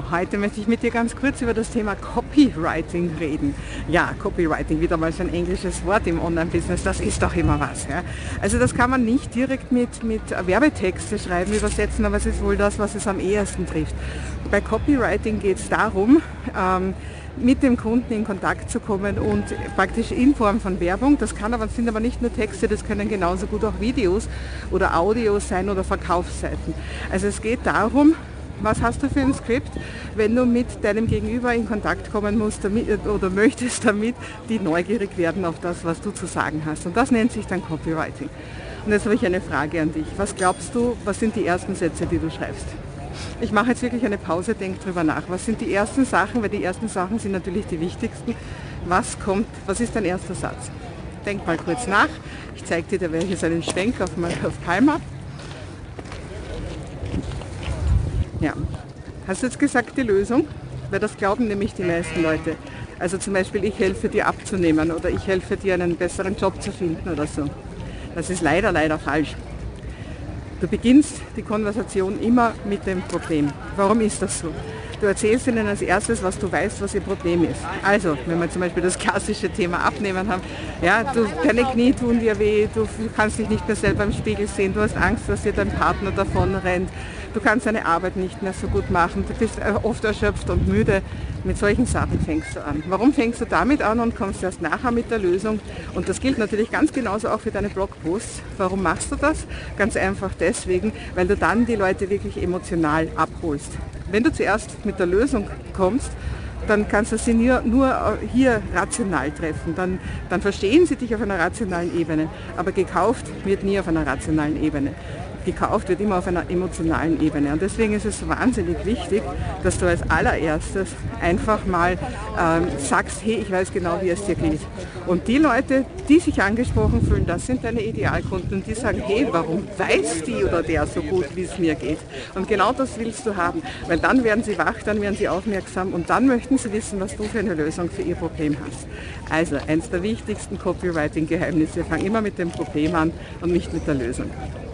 heute möchte ich mit dir ganz kurz über das Thema Copywriting reden. Ja, Copywriting, wieder mal so ein englisches Wort im Online-Business, das ist doch immer was. Ja? Also das kann man nicht direkt mit Werbetexte schreiben, übersetzen, aber es ist wohl das, was es am ehesten trifft. Bei Copywriting geht es darum, mit dem Kunden in Kontakt zu kommen und praktisch in Form von Werbung. Sind aber nicht nur Texte, das können genauso gut auch Videos oder Audios sein oder Verkaufsseiten. Also es geht darum, was hast du für ein Skript, wenn du mit deinem Gegenüber in Kontakt kommen musst oder möchtest, damit die neugierig werden auf das, was du zu sagen hast. Und das nennt sich dann Copywriting. Und jetzt habe ich eine Frage an dich. Was glaubst du, was sind die ersten Sätze, die du schreibst? Ich mache jetzt wirklich eine Pause, denk drüber nach. Was sind die ersten Sachen? Weil die ersten Sachen sind natürlich die wichtigsten. Was ist dein erster Satz? Denk mal kurz nach. Ich zeige dir, da werde ich jetzt einen Schwenk auf Palma. Ja. Hast du jetzt gesagt die Lösung? Weil das glauben nämlich die meisten Leute. Also zum Beispiel, ich helfe dir abzunehmen oder ich helfe dir einen besseren Job zu finden oder so. Das ist leider falsch. Du beginnst die Konversation immer mit dem Problem. Warum ist das so? Du erzählst ihnen als erstes, was du weißt, was ihr Problem ist. Also, wenn wir zum Beispiel das klassische Thema Abnehmen haben, ja, deine Knie tun dir weh, du kannst dich nicht mehr selber im Spiegel sehen, du hast Angst, dass dir dein Partner davon rennt, du kannst deine Arbeit nicht mehr so gut machen, du bist oft erschöpft und müde. Mit solchen Sachen fängst du an. Warum fängst du damit an und kommst erst nachher mit der Lösung? Und das gilt natürlich ganz genauso auch für deine Blogposts. Warum machst du das? Ganz einfach deswegen, weil du dann die Leute wirklich emotional abholst. Wenn du zuerst mit der Lösung kommst, dann kannst du sie nur hier rational treffen. Dann verstehen sie dich auf einer rationalen Ebene. Aber gekauft wird nie auf einer rationalen Ebene. Gekauft wird immer auf einer emotionalen Ebene. Und deswegen ist es wahnsinnig wichtig, dass du als allererstes einfach mal sagst, hey, ich weiß genau, wie es dir geht. Und die Leute, die sich angesprochen fühlen, das sind deine Idealkunden. Und die sagen, hey, warum weiß die oder der so gut, wie es mir geht? Und genau das willst du haben. Weil dann werden sie wach, dann werden sie aufmerksam und dann möchten sie wissen, was du für eine Lösung für ihr Problem hast. Also, eins der wichtigsten Copywriting-Geheimnisse, fang immer mit dem Problem an und nicht mit der Lösung.